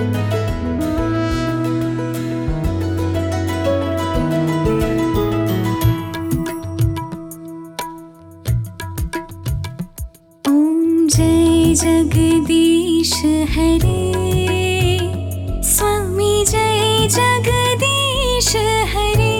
जय जगदीश हरे स्वामी, जय जगदीश हरे।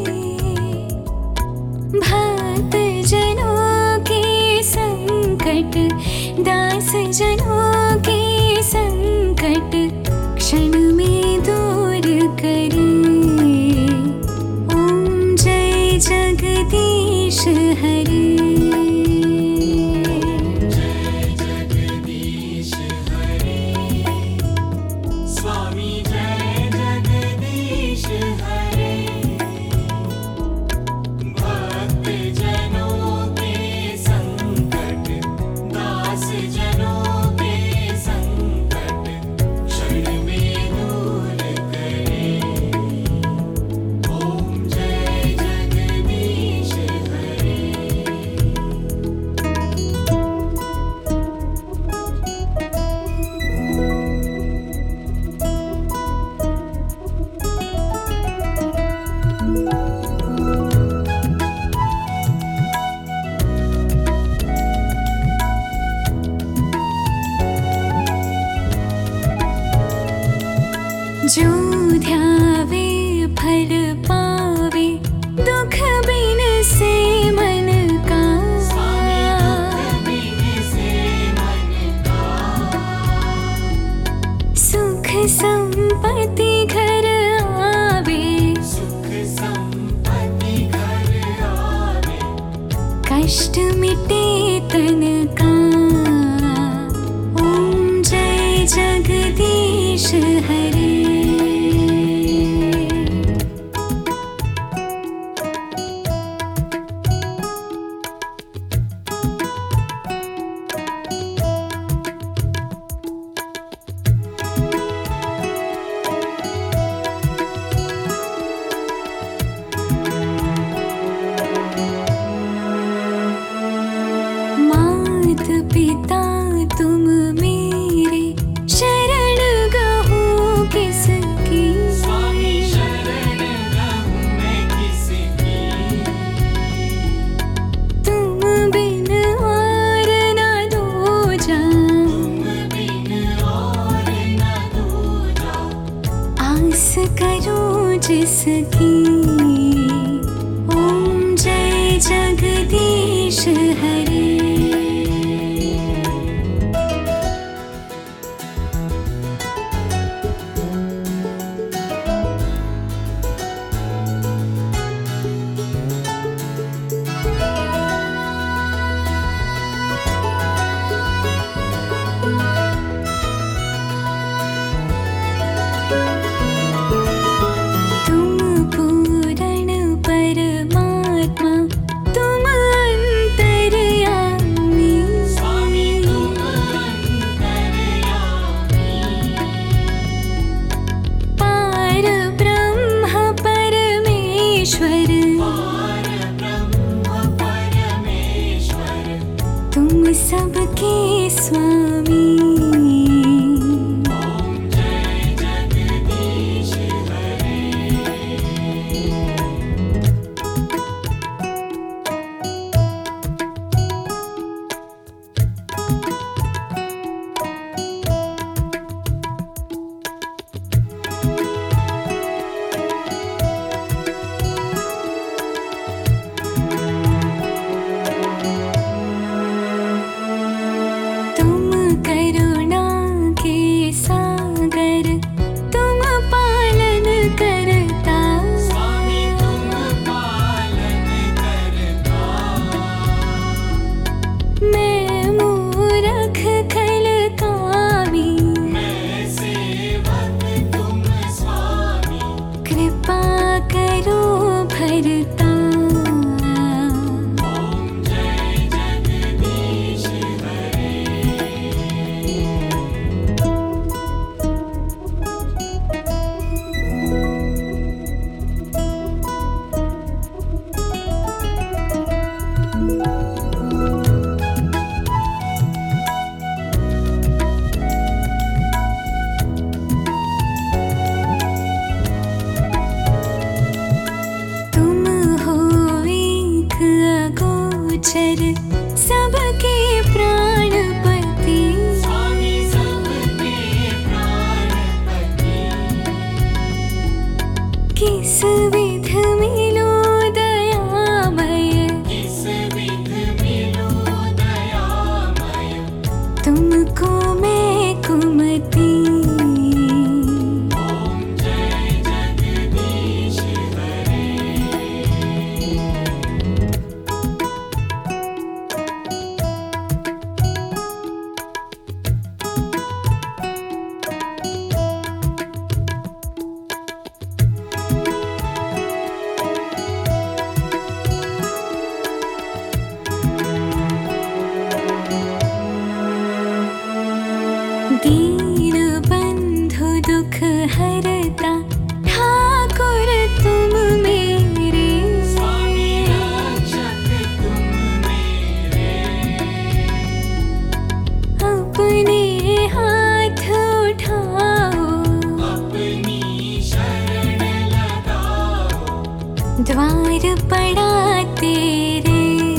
भक्त जनों के संकट, दास जनों के संकट क्षण में दूर करे। ओम जय जगदीश हरे। जो ध्यावे फल पावे, दुख बिन से मन का। सुख संपत्ति घर आवे, कष्ट मिटे तन का। ओम जय जगदीश हरे। पिता तुम मेरे, शरण गहूँ किसकी। स्वामी शरण गहूँ मैं किसकी। तुम बिन और न दूजा, तुम बिन और न दूजा। आस करूँ जिसकी। ओम जय जगदीश हरे। तुम सबके स्वामी। ओम जय जगदीश हरे। तुम किस विध मिलो दयामय, किस विध मिलो दयामय, तुमको मैं कुमति। ओम जय जगदीश हरे। दीन बंधु दुख हरता ठाकुर तुम मेरे, स्वामी रक्षक तुम मेरे, अपने हाथ उठाओ, अपनी शरण लगाओ, द्वार पड़ा तेरे।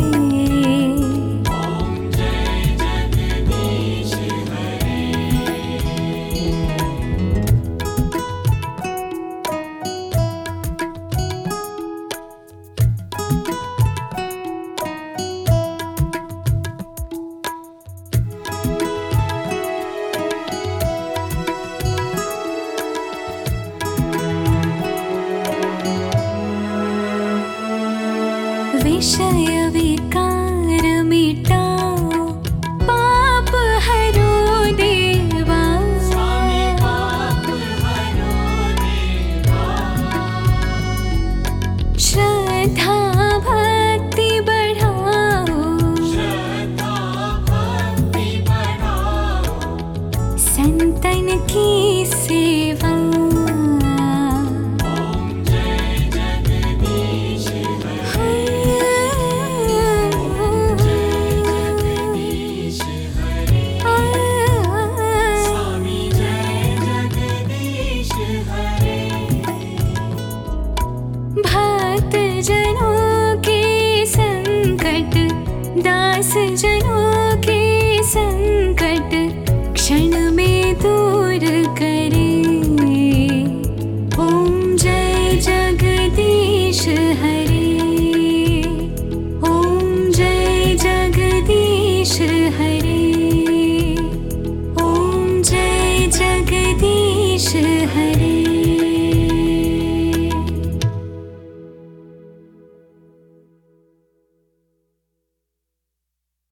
ओम जय जगदीश हरे। विषय विकार मिटाओ, पाप हरो देवा, स्वामी पाप हरो देवा, श्रद्धा भक्ति बढ़ाओ, श्रद्धा भक्ति बढ़ाओ, संतन की सेवा। ओम जय जगदीश हरे। जगदीश हरे, स्वामी जय जगदीश हरे। भक्त जनों के संकट, दास जनों के संकट क्षण में दूर करे। ओम जय जगदीश हरे।